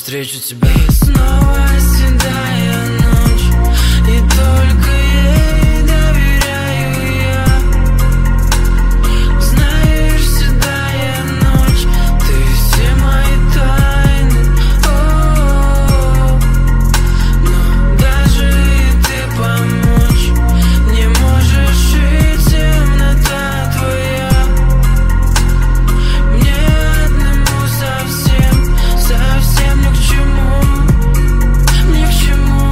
встречу тебя. И снова седая ночь, и только ей доверяю я. Знаешь, седая ночь, ты все мои тайны. Но даже и ты помочь не можешь, и темнота твоя мне одному совсем ни к чему, ни к чему.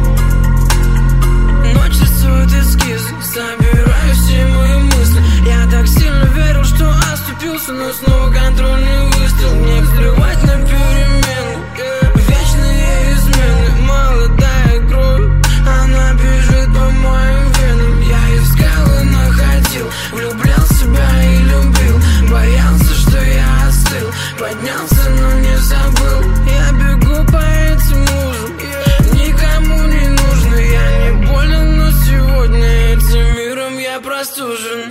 Ночь рисует эскизы, собираю все мои мысли. Я так сильно верил, что оступился, но снова контрольный выстрел. Мне взрывать на перемену, вечные измены. Молодая кровь, она бежит по моим венам. Я искал и находил, влюблял в себя и любил. Боялся, что я остыл, поднялся, но не забыл. Я бегу по этим лужам, никому не нужно. Я не болен, но сегодня этим миром я простужен.